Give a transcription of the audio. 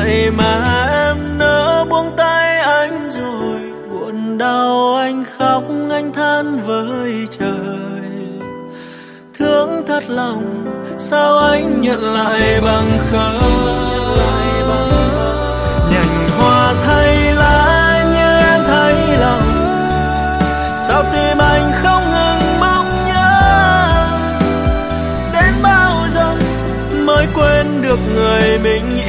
vậy mà em nỡ buông tay anh rồi. Buồn đau anh khóc anh than với trời. Thương thật lòng sao anh nhận lại bằng không. Nhành hoa thay lá như em thấy lòng. Sao tim anh không ngừng mong nhớ. Đến bao giờ mới quên được người mình